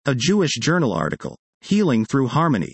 A Jewish Journal article. Healing Through Harmony.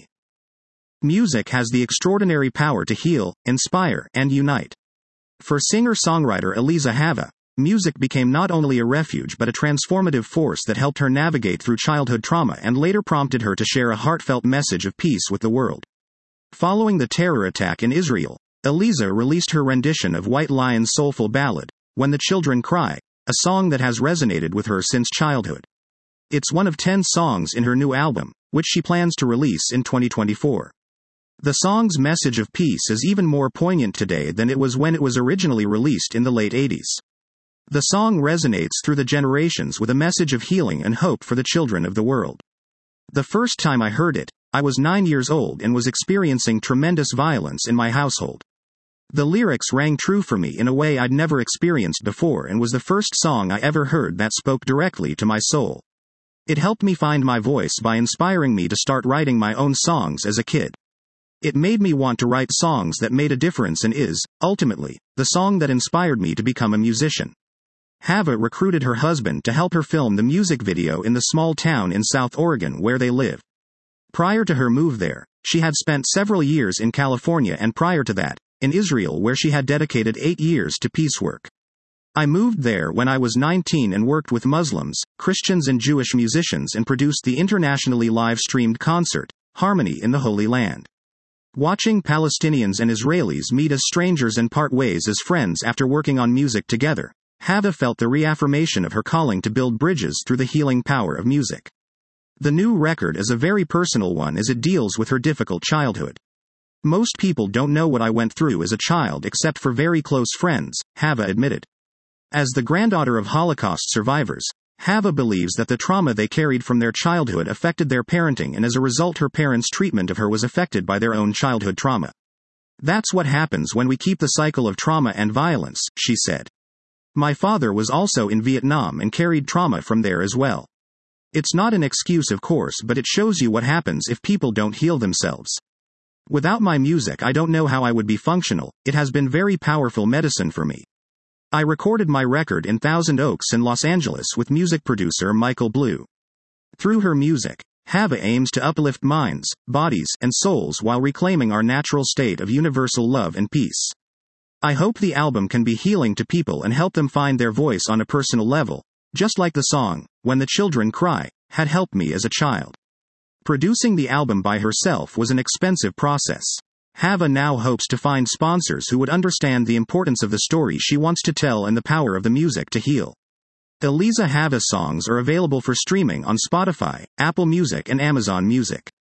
Music has the extraordinary power to heal, inspire, and unite. For singer-songwriter Eliza Hava, music became not only a refuge but a transformative force that helped her navigate through childhood trauma and later prompted her to share a heartfelt message of peace with the world. Following the terror attack in Israel, Eliza released her rendition of White Lion's soulful ballad, When the Children Cry, a song that has resonated with her since childhood. It's one of 10 songs in her new album, which she plans to release in 2024. The song's message of peace is even more poignant today than it was when it was originally released in the late 80s. The song resonates through the generations with a message of healing and hope for the children of the world. The first time I heard it, I was 9 years old and was experiencing tremendous violence in my household. The lyrics rang true for me in a way I'd never experienced before and was the first song I ever heard that spoke directly to my soul. It helped me find my voice by inspiring me to start writing my own songs as a kid. It made me want to write songs that made a difference and is, ultimately, the song that inspired me to become a musician. Hava recruited her husband to help her film the music video in the small town in South Oregon where they live. Prior to her move there, she had spent several years in California and prior to that, in Israel where she had dedicated 8 years to peace work. I moved there when I was 19 and worked with Muslims, Christians and Jewish musicians and produced the internationally live-streamed concert, Harmony in the Holy Land. Watching Palestinians and Israelis meet as strangers and part ways as friends after working on music together, Hava felt the reaffirmation of her calling to build bridges through the healing power of music. The new record is a very personal one as it deals with her difficult childhood. Most people don't know what I went through as a child except for very close friends, Hava admitted. As the granddaughter of Holocaust survivors, Hava believes that the trauma they carried from their childhood affected their parenting and as a result her parents' treatment of her was affected by their own childhood trauma. That's what happens when we keep the cycle of trauma and violence, she said. My father was also in Vietnam and carried trauma from there as well. It's not an excuse of course, but it shows you what happens if people don't heal themselves. Without my music I don't know how I would be functional. It has been very powerful medicine for me. I recorded my record in Thousand Oaks in Los Angeles with music producer Michael Blue. Through her music, Hava aims to uplift minds, bodies, and souls while reclaiming our natural state of universal love and peace. I hope the album can be healing to people and help them find their voice on a personal level, just like the song, When the Children Cry, had helped me as a child. Producing the album by herself was an expensive process. Hava now hopes to find sponsors who would understand the importance of the story she wants to tell and the power of the music to heal. Eliza Hava songs are available for streaming on Spotify, Apple Music and Amazon Music.